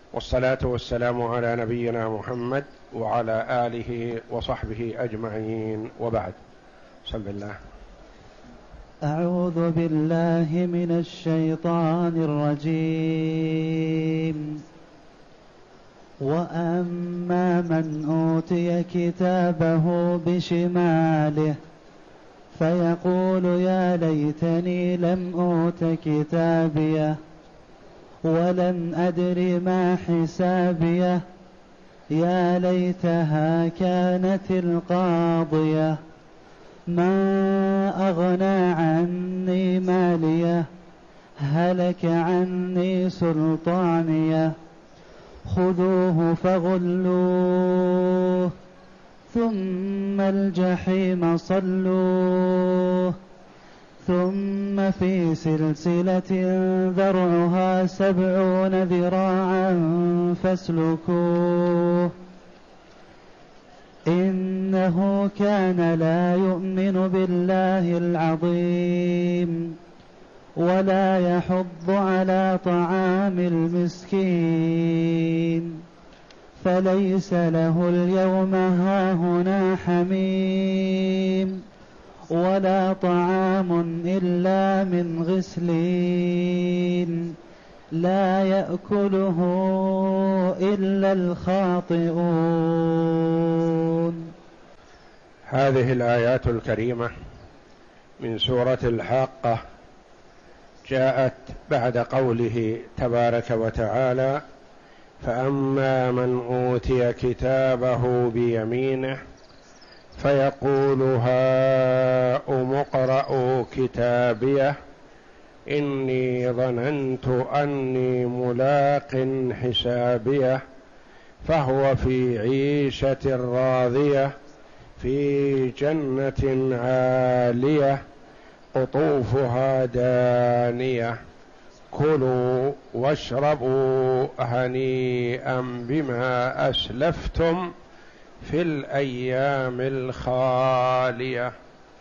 والصلاة والسلام على نبينا محمد وعلى آله وصحبه أجمعين، وبعد. بسم الله. أعوذ بالله من الشيطان الرجيم. وأما من أوتي كتابه بشماله فيقول يا ليتني لم أوت كتابيه ولم أدر ما حسابيه يا ليتها كانت القاضية ما أغنى عني ماليه هلك عني سلطانيه خذوه فغلوه ثم الجحيم صلوه ثم في سلسلة ذرعها 70 ذراعا فاسلكوه إنه كان لا يؤمن بالله العظيم ولا يحض على طعام المسكين فليس له اليوم هاهنا حميم ولا طعام إلا من غسلين لا يأكله إلا الخاطئون. هذه الآيات الكريمة من سورة الحاقة جاءت بعد قوله تبارك وتعالى: فأما من أوتي كتابه بيمينه فيقول هاؤم اقرءوا كتابيه إني ظننت أني ملاق حسابيه فهو في عيشة راضية في جنة عالية قطوفها دانية كلوا واشربوا هنيئا بما أسلفتم في الأيام الخالية.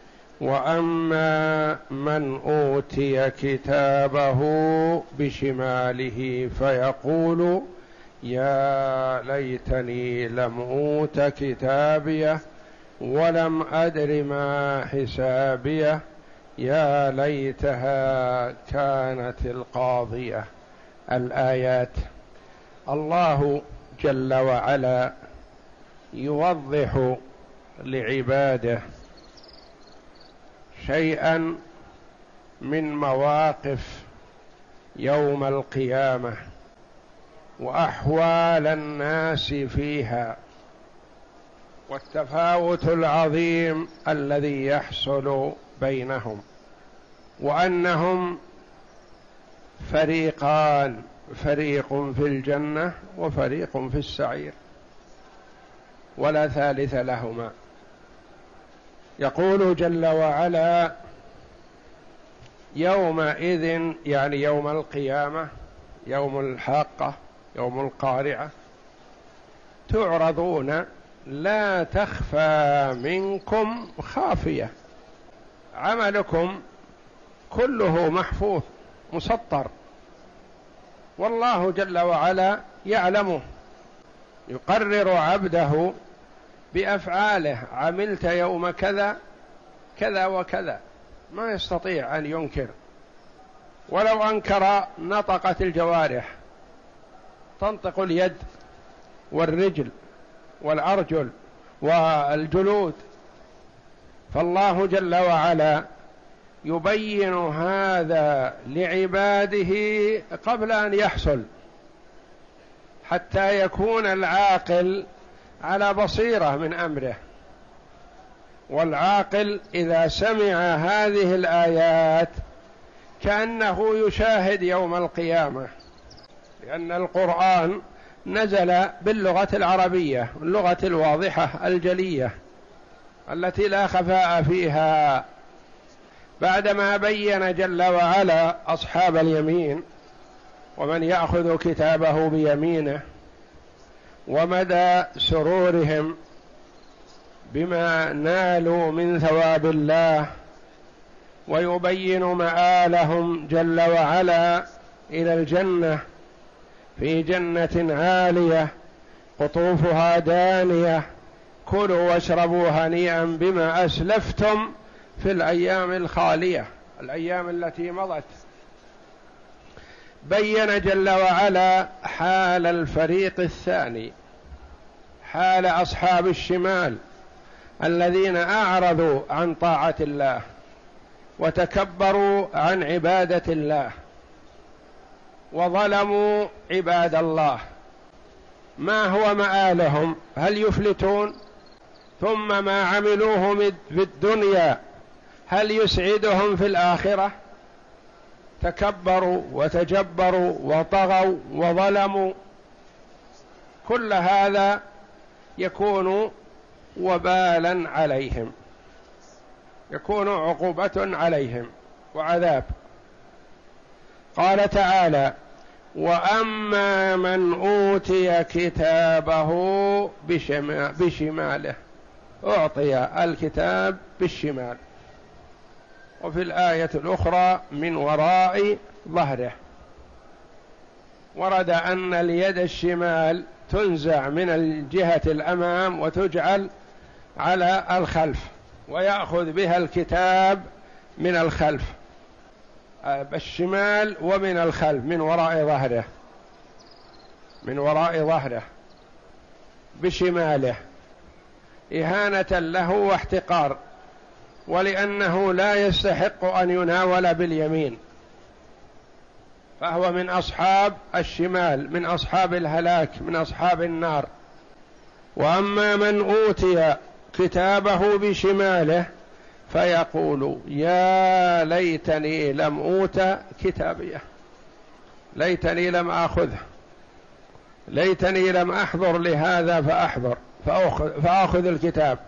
وأما من أوتي كتابه بشماله فيقول يا ليتني لم أوت كتابيه ولم أدر ما حسابيه يا ليتها كانت القاضية. الآيات. الله جل وعلا يوضح لعباده شيئا من مواقف يوم القيامة وأحوال الناس فيها والتفاوت العظيم الذي يحصل بينهم، وأنهم فريقان، فريق في الجنة وفريق في السعير ولا ثالث لهما. يقول جل وعلا يومئذ، يعني يوم القيامة، يوم الحاقة، يوم القارعة، تعرضون لا تخفى منكم خافية. عملكم كله محفوظ مسطر، والله جل وعلا يعلمه، يقرر عبده بأفعاله: عملت يوم كذا كذا وكذا، ما يستطيع أن ينكر، ولو أنكر نطقت الجوارح، تنطق اليد والرجل والأرجل والجلود. فالله جل وعلا يبين هذا لعباده قبل أن يحصل، حتى يكون العاقل على بصيرة من أمره. والعاقل إذا سمع هذه الآيات كأنه يشاهد يوم القيامة، لأن القرآن نزل باللغة العربية، اللغة الواضحة الجلية التي لا خفاء فيها. بعدما بين جل وعلا أصحاب اليمين ومن يأخذ كتابه بيمينه ومدى سرورهم بما نالوا من ثواب الله، ويبين مآلهم جل وعلا إلى الجنة، في جنة عالية قطوفها دانية كلوا واشربوا هنيئا بما أسلفتم في الأيام الخالية، الأيام التي مضت. بين جل وعلا حال الفريق الثاني، حال أصحاب الشمال الذين أعرضوا عن طاعة الله وتكبروا عن عبادة الله وظلموا عباد الله. ما هو مآلهم؟ هل يفلتون؟ ثم ما عملوه في الدنيا هل يسعدهم في الآخرة؟ تكبروا وتجبروا وطغوا وظلموا، كل هذا يكون وبالا عليهم، يكون عقوبة عليهم وعذاب. قال تعالى: وأما من أوتي كتابه بشماله، أعطي الكتاب بالشمال. وفي الآية الأخرى من وراء ظهره. ورد أن اليد الشمال تنزع من الجهة الأمام وتجعل على الخلف، ويأخذ بها الكتاب من الخلف، بالشمال ومن الخلف، من وراء ظهره، من وراء ظهره بشماله، إهانة له واحتقار، ولأنه لا يستحق أن يناول باليمين، فهو من أصحاب الشمال، من أصحاب الهلاك، من أصحاب النار. وأما من أوتي كتابه بشماله فيقول: يا ليتني لم أوت كتابيه، ليتني لم آخذه، ليتني لم أحضر لهذا فأخذ الكتاب.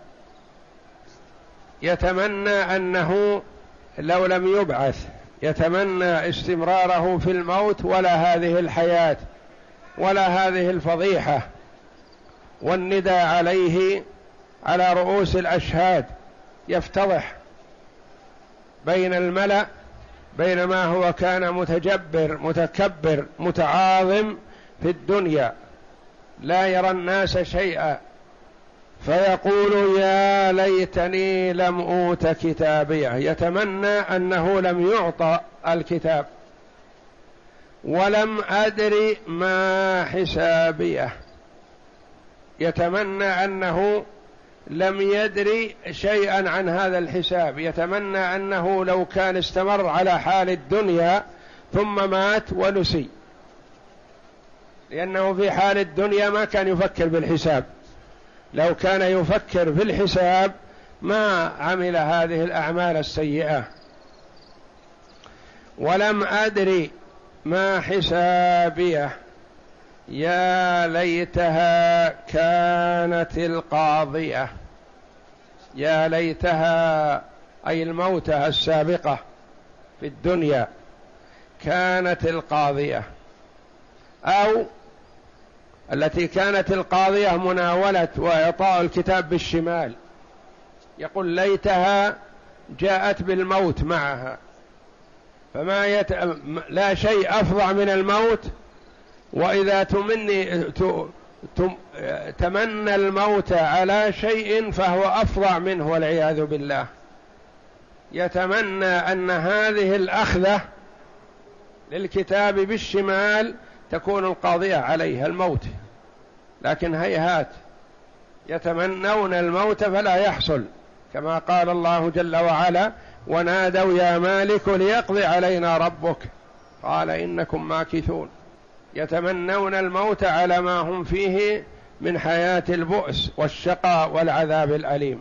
يتمنى أنه لو لم يبعث، يتمنى استمراره في الموت، ولا هذه الحياة ولا هذه الفضيحة والندى عليه على رؤوس الأشهاد، يفتضح بين الملأ، بينما هو كان متجبر متكبر متعاظم في الدنيا لا يرى الناس شيئا، فيقول: يا ليتني لم أوت كتابيه. يتمنى أنه لم يعطى الكتاب. ولم أدري ما حسابيه، يتمنى أنه لم يدري شيئا عن هذا الحساب، يتمنى أنه لو كان استمر على حال الدنيا ثم مات ونسي، لأنه في حال الدنيا ما كان يفكر بالحساب. لو كان يفكر في الحساب ما عمل هذه الأعمال السيئة. ولم أدري ما حسابيه، يا ليتها كانت القاضية. يا ليتها أي الموتة السابقة في الدنيا كانت القاضية، أو التي كانت القاضية مناولة وإعطاء الكتاب بالشمال. يقول ليتها جاءت بالموت معها، فما لا شيء أفظع من الموت. وإذا تمنى الموت على شيء فهو أفظع منه والعياذ بالله. يتمنى أن هذه الأخذة للكتاب بالشمال تكون القاضية عليه الموت، لكن هيهات، يتمنون الموت فلا يحصل، كما قال الله جل وعلا: ونادوا يا مالك ليقضي علينا ربك قال إنكم ماكثون. يتمنون الموت على ما هم فيه من حياة البؤس والشقاء والعذاب الأليم.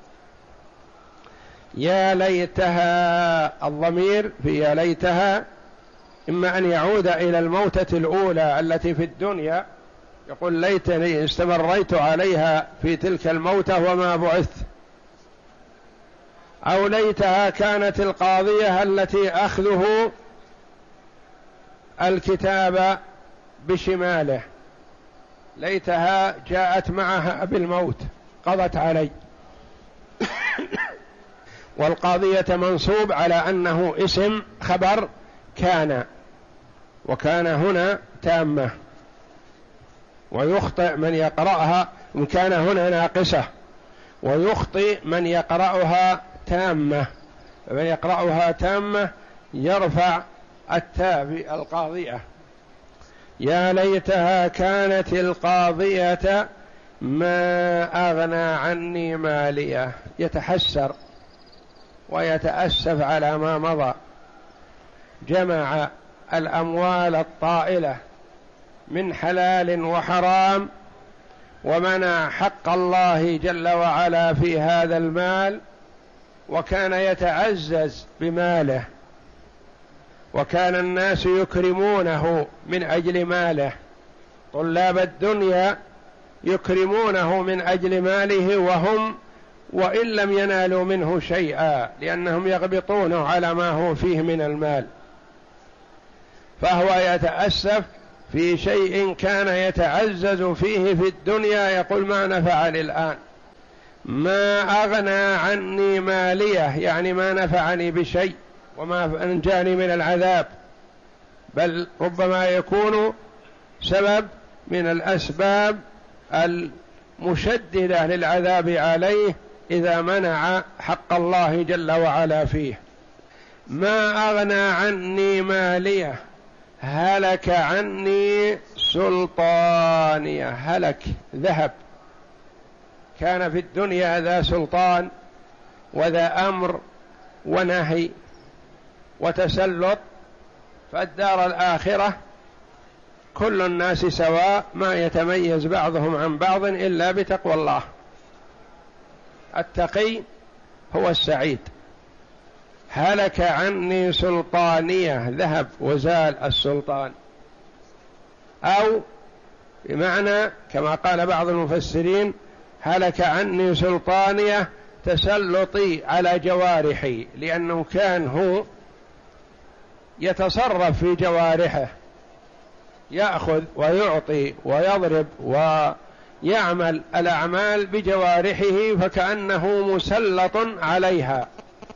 يا ليتها، الضمير في يا ليتها إما أن يعود إلى الموتة الأولى التي في الدنيا، يقول ليتني استمريت عليها في تلك الموتة وما بعثت، أو ليتها كانت القاضية التي أخذه الكتاب بشماله، ليتها جاءت معها بالموت قضت علي. والقاضية منصوب على أنه اسم خبر كان، وكان هنا تامة ويخطئ من يقرأها إن كان هنا ناقصة، ويخطئ من يقرأها تامة، من يقرأها تامة يرفع التاء القاضية. يا ليتها كانت القاضية ما أغنى عني مالية، يتحسر ويتأسف على ما مضى، جمع الأموال الطائلة من حلال وحرام، ومنع حق الله جل وعلا في هذا المال، وكان يتعزز بماله، وكان الناس يكرمونه من أجل ماله، طلاب الدنيا يكرمونه من أجل ماله، وإن لم ينالوا منه شيئا لأنهم يغبطونه على ما هو فيه من المال، فهو يتأسف في شيء كان يتعزز فيه في الدنيا، يقول ما نفعني الآن، ما أغنى عني مالية، يعني ما نفعني بشيء وما أنجاني من العذاب، بل ربما يكون سبب من الأسباب المشددة للعذاب عليه إذا منع حق الله جل وعلا فيه. ما أغنى عني مالية، هلك عني سلطانية، هلك ذهب، كان في الدنيا ذا سلطان وذا أمر ونهي وتسلط، فالدار الآخرة كل الناس سواء، ما يتميز بعضهم عن بعض إلا بتقوى الله، التقي هو السعيد. هلك عني سلطانية، ذهب وزال السلطان، أو بمعنى كما قال بعض المفسرين هلك عني سلطانية تسلطي على جوارحي، لأنه كان هو يتصرف في جوارحه، يأخذ ويعطي ويضرب ويعمل الأعمال بجوارحه، فكأنه مسلط عليها،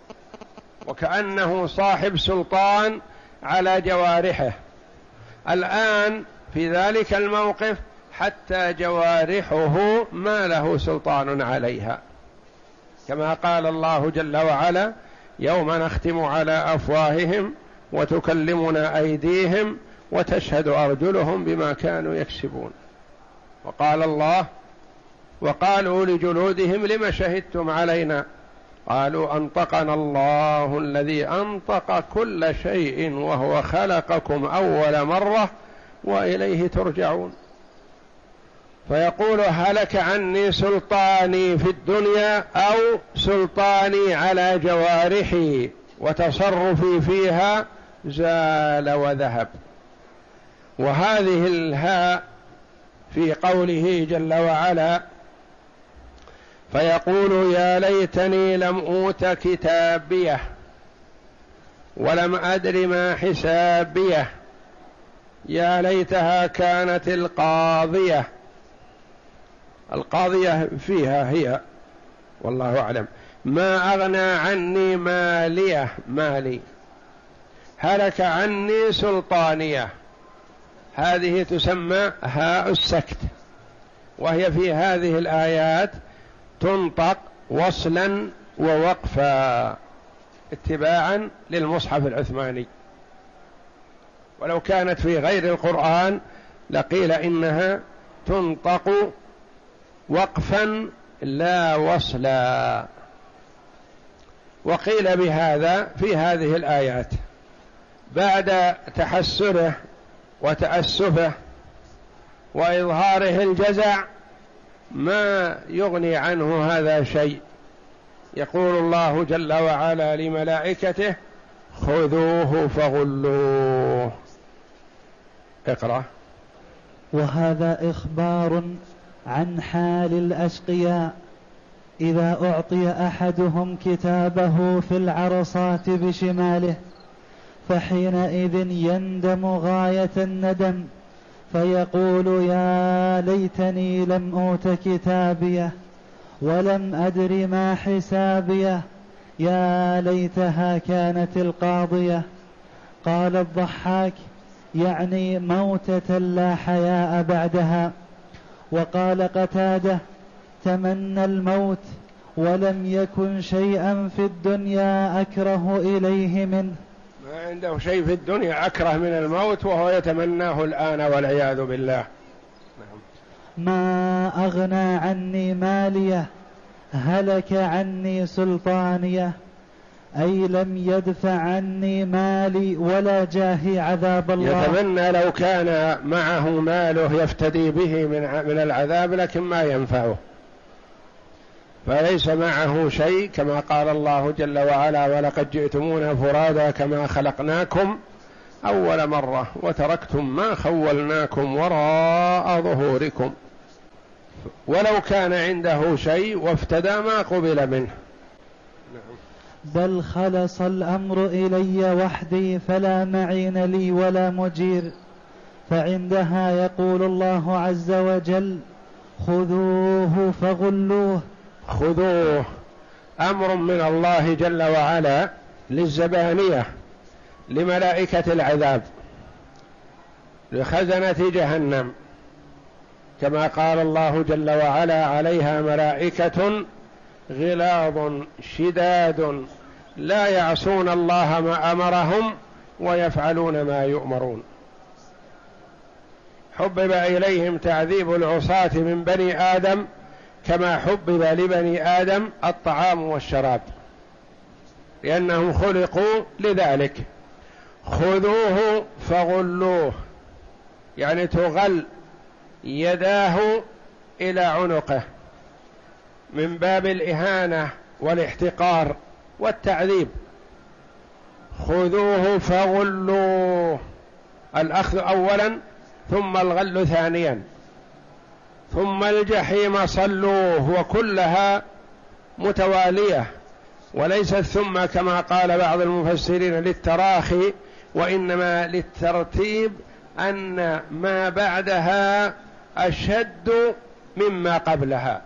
وكأنه صاحب سلطان على جوارحه. الآن في ذلك الموقف حتى جوارحه ما له سلطان عليها، كما قال الله جل وعلا يوم نختم على أفواههم وتكلمنا أيديهم وتشهد أرجلهم بما كانوا يكسبون. وقال الله وقالوا لجلودهم لم شهدتم علينا قالوا أنطقنا الله الذي أنطق كل شيء وهو خلقكم أول مرة وإليه ترجعون. فيقول هلك عني سلطاني في الدنيا أو سلطاني على جوارحي وتصرفي فيها زال وذهب. وهذه الهاء في قوله جل وعلا فيقول يا ليتني لم أوت كتابيه ولم أدر ما حسابيه، يا ليتها كانت القاضية، القاضية فيها هي والله أعلم. ما أغنى عني مالية، مالي. هلك عني سلطانية، هذه تسمى هاء السكت، وهي في هذه الآيات تنطق وصلا ووقفا اتباعا للمصحف العثماني، ولو كانت في غير القرآن لقيل إنها تنطق وقفا لا وصلا، وقيل بهذا في هذه الآيات بعد تحسره وتأسفه وإظهاره الجزع ما يغني عنه هذا شيء. يقول الله جل وعلا لملائكته خذوه فغلوه. اقرأ. وهذا إخبار عن حال الأشقياء إذا أعطي أحدهم كتابه في العرصات بشماله، فحينئذ يندم غاية الندم، فيقول يا ليتني لم أوت كتابيه ولم أدر ما حسابيه، يا ليتها كانت القاضية. قال الضحاك يعني موتة لا حياء بعدها، وقال قتادة: تمنى الموت ولم يكن شيئا في الدنيا أكره إليه منه. ما عنده شيء في الدنيا أكره من الموت وهو يتمناه الآن والعياذ بالله. ما أغنى عني ماليه هلك عني سلطانيه، أي لم يدفع عني مالي ولا جاهي عذاب الله. يتمنى لو كان معه ماله يفتدي به من العذاب، لكن ما ينفعه، فليس معه شيء، كما قال الله جل وعلا: ولقد جئتمونا فرادا كما خلقناكم أول مرة وتركتم ما خولناكم وراء ظهوركم. ولو كان عنده شيء وافتدى ما قبل منه. بل خلص الأمر إلي وحدي فلا معين لي ولا مجير. فعندها يقول الله عز وجل: خذوه فغلوه. خذوه أمر من الله جل وعلا للزبانية، لملائكة العذاب، لخزنة جهنم، كما قال الله جل وعلا: عليها ملائكة غلاظ شداد لا يعصون الله ما أمرهم ويفعلون ما يؤمرون. حبب إليهم تعذيب العصاة من بني آدم كما حبب لبني آدم الطعام والشراب، لأنهم خلقوا لذلك. خذوه فغلوه، يعني تغل يداه إلى عنقه من باب الإهانة والاحتقار والتعذيب. خذوه فغلوه، الأخذ أولا ثم الغل ثانيا، ثم الجحيم صلوه، وكلها متوالية وليست ثم كما قال بعض المفسرين للتراخي، وإنما للترتيب، أن ما بعدها أشد مما قبلها.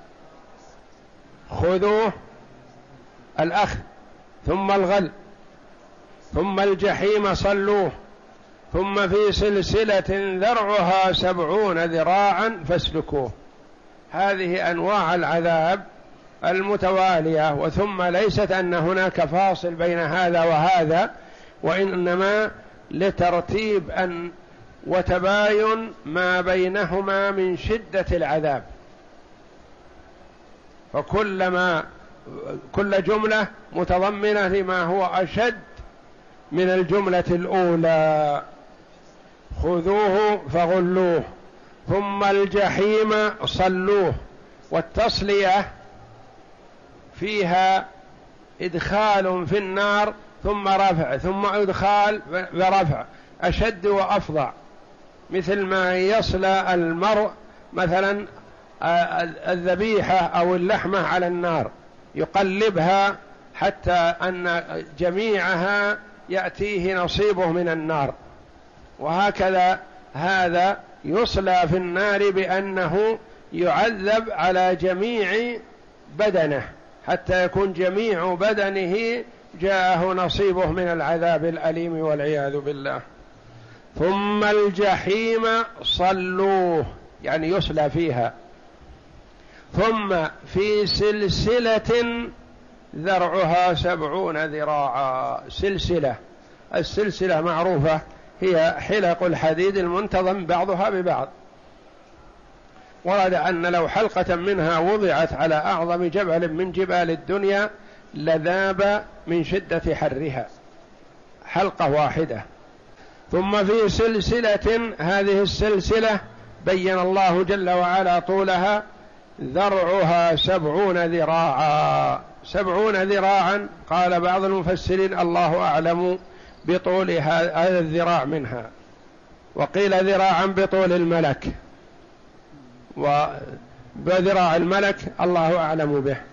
خذوه الأخذ، ثم الغل، ثم الجحيم صلوه، ثم في سلسلة ذرعها 70 ذراعا فاسلكوه. هذه أنواع العذاب المتوالية، وثم ليست أن هناك فاصل بين هذا وهذا، وإنما لترتيب وتباين ما بينهما من شدة العذاب، كل جملة متضمنة لما هو أشد من الجملة الأولى. خذوه فغلوه، ثم الجحيم صلوه. والتصلية فيها إدخال في النار ثم رفع ثم إدخال ورفع، أشد وأفظع، مثل ما يصلى المرء مثلا الذبيحة أو اللحمة على النار، يقلبها حتى أن جميعها يأتيه نصيبه من النار، وهكذا هذا يصلى في النار بأنه يعذب على جميع بدنه حتى يكون جميع بدنه جاءه نصيبه من العذاب الأليم والعياذ بالله. ثم الجحيم صلوه، يعني يصلى فيها. ثم في سلسلة ذرعها 70 ذراعا. السلسلة معروفة، هي حلق الحديد المنتظم بعضها ببعض. ورد أن لو حلقة منها وضعت على أعظم جبل من جبال الدنيا لذاب من شدة حرها، حلقة واحدة. ثم في سلسلة، هذه السلسلة بين الله جل وعلا طولها، ذرعها 70 ذراعا. 70 ذراعا، قال بعض المفسرين الله أعلم بطول هذا الذراع منها، وقيل ذراعا بطول الملك، وبذراع الملك الله أعلم به.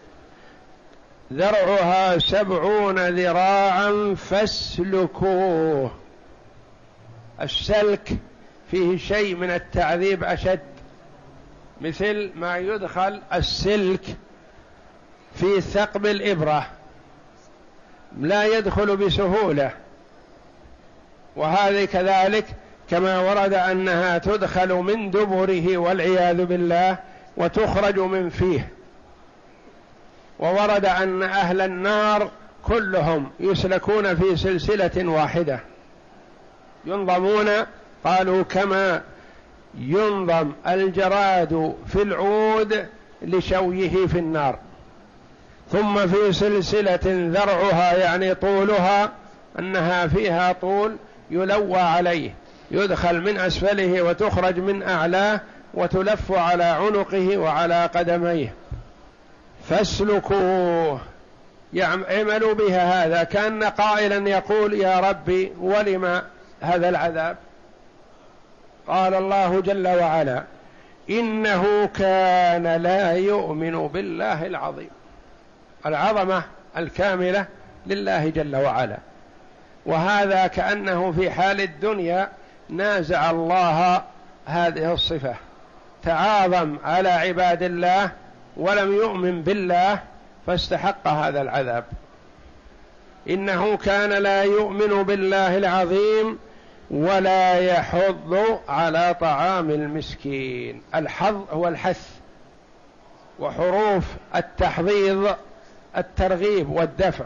ذرعها 70 ذراعا فاسلكوه. السلك فيه شيء من التعذيب أشد، مثل ما يدخل السلك في ثقب الإبرة لا يدخل بسهولة، وهذه كذلك كما ورد أنها تدخل من دبره والعياذ بالله وتخرج من فيه. وورد أن أهل النار كلهم يسلكون في سلسلة واحدة ينظمون، قالوا كما ينظم الجراد في العود لشويه في النار، ثم في سلسلة ذرعها يعني طولها أنها فيها طول يلوى عليه، يدخل من أسفله وتخرج من أعلاه وتلف على عنقه وعلى قدميه، فاسلكوه يعملوا بها. هذا كان قائلا يقول يا ربي ولم هذا العذاب؟ قال الله جل وعلا إنه كان لا يؤمن بالله العظيم. العظمة الكاملة لله جل وعلا، وهذا كأنه في حال الدنيا نازع الله هذه الصفة، تعاظم على عباد الله ولم يؤمن بالله فاستحق هذا العذاب. إنه كان لا يؤمن بالله العظيم ولا يحض على طعام المسكين. الحض هو الحث، وحروف التحضيض الترغيب والدفع،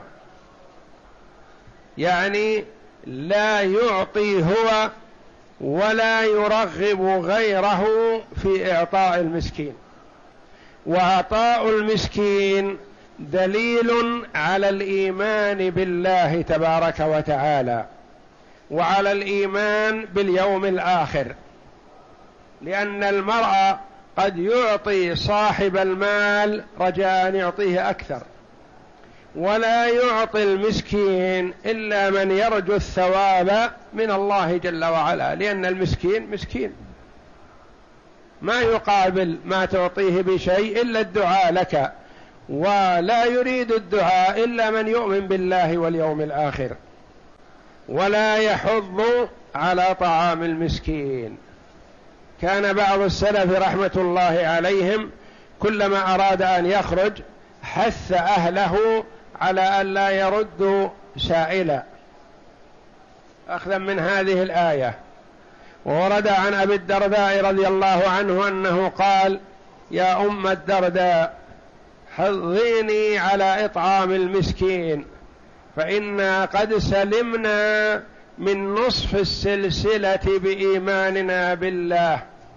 يعني لا يعطي هو ولا يرغب غيره في إعطاء المسكين. وعطاء المسكين دليل على الإيمان بالله تبارك وتعالى وعلى الإيمان باليوم الآخر، لأن المرء قد يعطي صاحب المال رجاء أن يعطيه أكثر، ولا يعطي المسكين إلا من يرجو الثواب من الله جل وعلا، لأن المسكين مسكين ما يقابل ما تعطيه بشيء إلا الدعاء لك، ولا يريد الدعاء إلا من يؤمن بالله واليوم الآخر. ولا يحض على طعام المسكين. كان بعض السلف رحمة الله عليهم كلما أراد أن يخرج حث أهله على أن لا يردوا سائلا أخذا من هذه الآية. وورد عن أبي الدرداء رضي الله عنه أنه قال يا أم الدرداء حضيني على إطعام المسكين، فإنا قد سلمنا من نصف السلسلة بإيماننا بالله،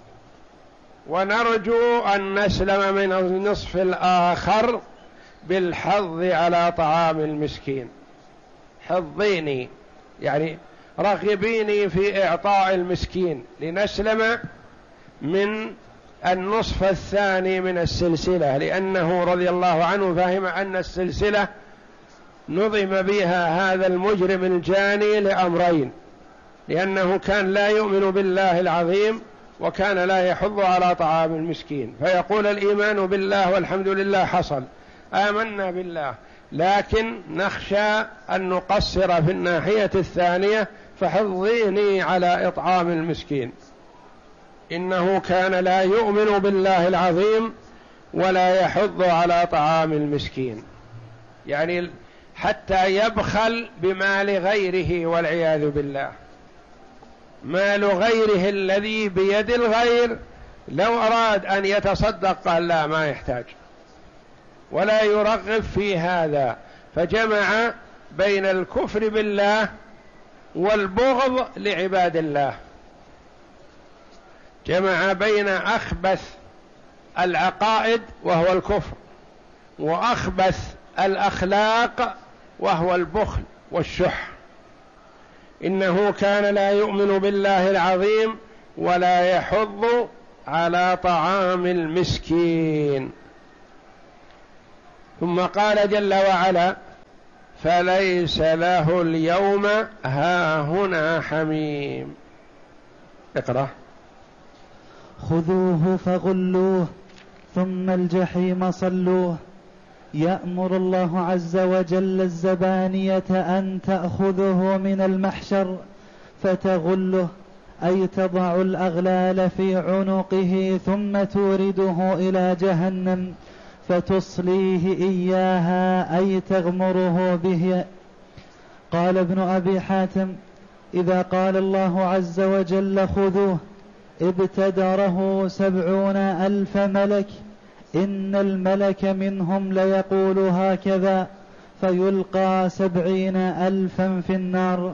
ونرجو أن نسلم من النصف الآخر بالحظ على طعام المسكين. حضيني يعني رغبيني في إعطاء المسكين لنسلم من النصف الثاني من السلسلة، لأنه رضي الله عنه فهم أن السلسلة نظم بها هذا المجرم الجاني لأمرين، لأنه كان لا يؤمن بالله العظيم وكان لا يحض على طعام المسكين، فيقول الإيمان بالله والحمد لله حصل، آمنا بالله، لكن نخشى أن نقصر في الناحية الثانية فحضيني على إطعام المسكين. إنه كان لا يؤمن بالله العظيم ولا يحض على طعام المسكين، يعني حتى يبخل بمال غيره والعياذ بالله. مال غيره الذي بيد الغير لو أراد أن يتصدق قال لا ما يحتاج، ولا يرغب في هذا، فجمع بين الكفر بالله والبغض لعباد الله، جمع بين أخبث العقائد وهو الكفر وأخبث الأخلاق وهو البخل والشح. إنه كان لا يؤمن بالله العظيم ولا يحض على طعام المسكين. ثم قال جل وعلا فليس له اليوم هاهنا حميم. اقرأ. خذوه فغلوه ثم الجحيم صلوه. يأمر الله عز وجل الزبانية أن تأخذه من المحشر فتغله، أي تضع الأغلال في عنقه ثم تورده إلى جهنم فتصليه إياها، أي تغمره به. قال ابن أبي حاتم إذا قال الله عز وجل خذوه ابتدره 70,000 ملك، إن الملك منهم ليقول هكذا فيلقى 70,000 في النار.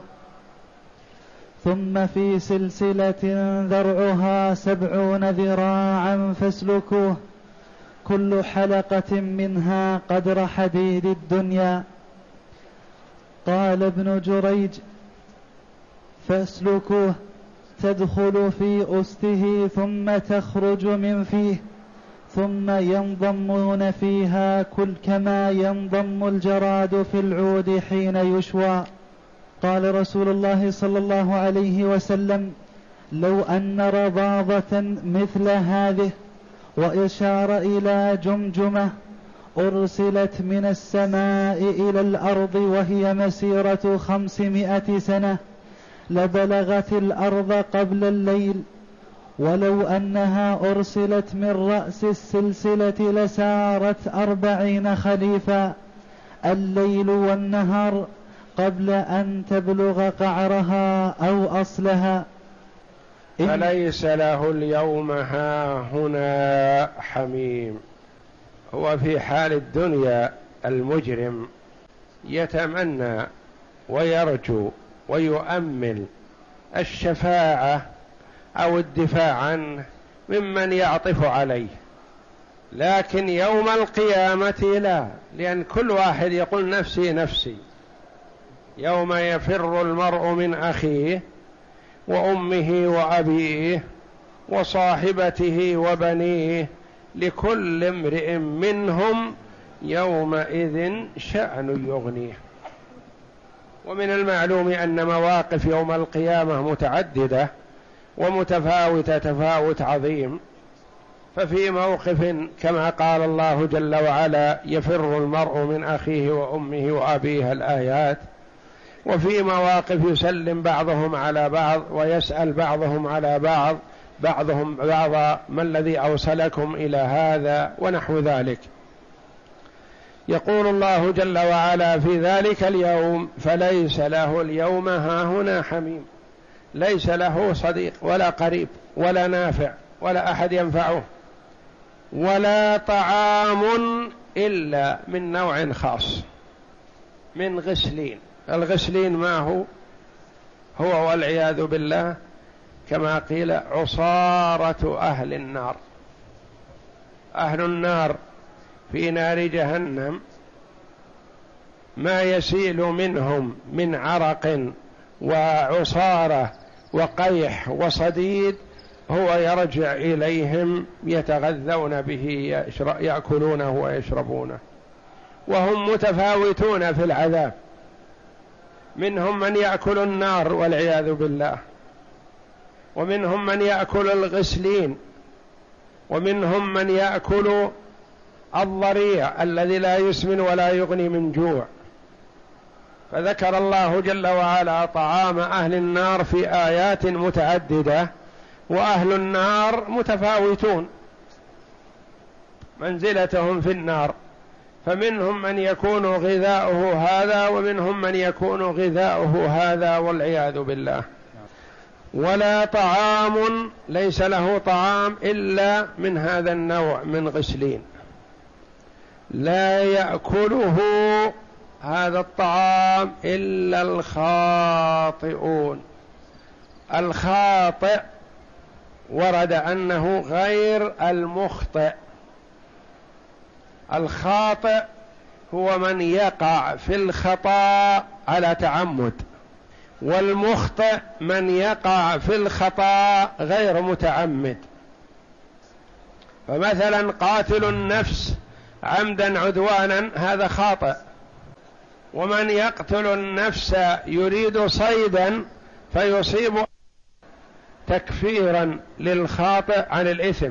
ثم في سلسلة ذرعها 70 ذراعا فاسلكوه، كل حلقة منها قدر حديد الدنيا. قال ابن جريج: فاسلكوه تدخل في أسته ثم تخرج من فيه، ثم ينضمون فيها كما ينضم الجراد في العود حين يشوى. قال رسول الله صلى الله عليه وسلم: لو أن رضاضة مثل هذه، وإشار إلى جمجمة، أرسلت من السماء إلى الأرض وهي مسيرة 500 سنة لبلغت الأرض قبل الليل، ولو أنها أرسلت من رأس السلسلة لسارت 40 خليفا الليل والنهار قبل أن تبلغ قعرها أو أصلها. فليس له اليوم هاهنا حميم. هو في حال الدنيا المجرم يتمنى ويرجو ويؤمل الشفاعة أو الدفاع عنه ممن يعطف عليه، لكن يوم القيامة لا، لأن كل واحد يقول نفسي نفسي. يوم يفر المرء من أخيه وأمه وأبيه وصاحبته وبنيه لكل امرئ منهم يومئذ شأن يغنيه. ومن المعلوم أن مواقف يوم القيامة متعددة ومتفاوتة تفاوت عظيم. ففي موقف كما قال الله جل وعلا: يفر المرء من أخيه وأمه وأبيه الآيات. وفي مواقف يسلم بعضهم على بعض ويسأل بعضهم على بعض بعضهم بعضا: ما الذي أوصلكم إلى هذا؟ ونحو ذلك. يقول الله جل وعلا في ذلك اليوم: فليس له اليوم هاهنا حميم. ليس له صديق ولا قريب ولا نافع ولا أحد ينفعه، ولا طعام إلا من نوع خاص، من غسلين. الغسلين ما هو والعياذ بالله كما قيل عصارة أهل النار. أهل النار في نار جهنم ما يسيل منهم من عرق وعصارة وقيح وصديد هو يرجع إليهم يتغذون به، يأكلونه ويشربونه. وهم متفاوتون في العذاب، منهم من يأكل النار والعياذ بالله، ومنهم من يأكل الغسلين، ومنهم من يأكل الضريع الذي لا يسمن ولا يغني من جوع. فذكر الله جل وعلا طعام أهل النار في آيات متعددة، وأهل النار متفاوتون منزلتهم في النار، فمنهم من يكون غذاؤه هذا ومنهم من يكون غذاؤه هذا والعياذ بالله. ولا طعام، ليس له طعام إلا من هذا النوع من غسلين، لا يأكله هذا الطعام إلا الخاطئون. الخاطئ ورد أنه غير المخطئ. الخاطئ هو من يقع في الخطأ على تعمد، والمخطئ من يقع في الخطأ غير متعمد. فمثلا قاتل النفس عمدا عدوانا هذا خاطئ، ومن يقتل النفس يريد صيدا فيصيب تكفيرا للخاطئ عن الإثم،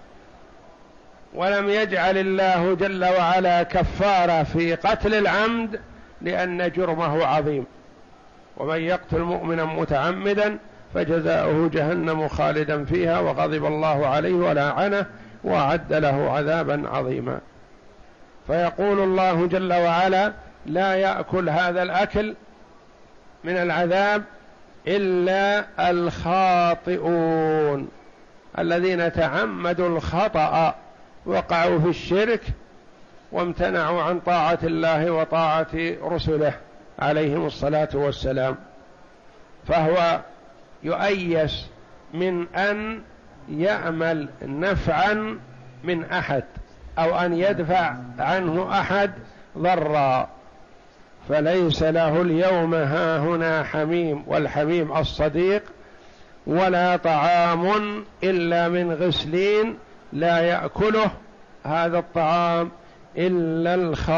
ولم يجعل الله جل وعلا كفارة في قتل العمد لأن جرمه عظيم. ومن يقتل مؤمنا متعمدا فجزاؤه جهنم خالدا فيها وغضب الله عليه ولعنه وأعد له عذابا عظيما. فيقول الله جل وعلا: لا يأكل هذا الأكل من العذاب إلا الخاطئون الذين تعمدوا الخطأ، وقعوا في الشرك وامتنعوا عن طاعة الله وطاعة رسله عليهم الصلاة والسلام، فهو يؤيس من أن يأمل نفعا من أحد أو أن يدفع عنه أحد ضرا، فليس له اليوم هاهنا حميم، والحميم الصديق، ولا طعام إلا من غسلين لا يأكله هذا الطعام إلا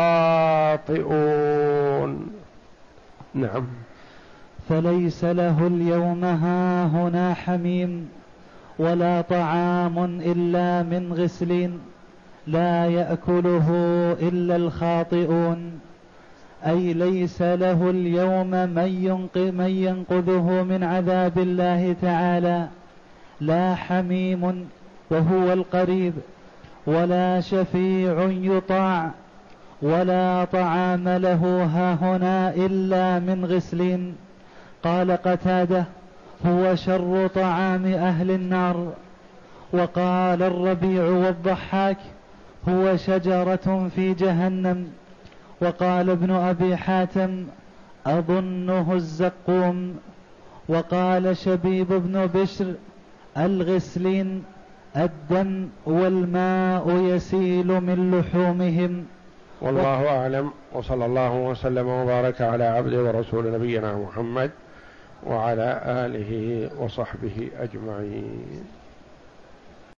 الخاطئون. نعم. فليس له اليوم هاهنا حميم ولا طعام إلا من غسلين لا يأكله إلا الخاطئون، أي ليس له اليوم من ينقذه من عذاب الله تعالى، لا حميم وهو القريب، ولا شفيع يطاع، ولا طعام له هاهنا إلا من غسلين. قال قتادة: هو شر طعام أهل النار. وقال الربيع والضحاك: هو شجرة في جهنم. وقال ابن أبي حاتم: أظنه الزقوم. وقال شبيب بن بشر: الغسلين الدم والماء يسيل من لحومهم. والله أعلم، وصلى الله وسلم وبارك على عبده ورسول نبينا محمد وعلى آله وصحبه أجمعين.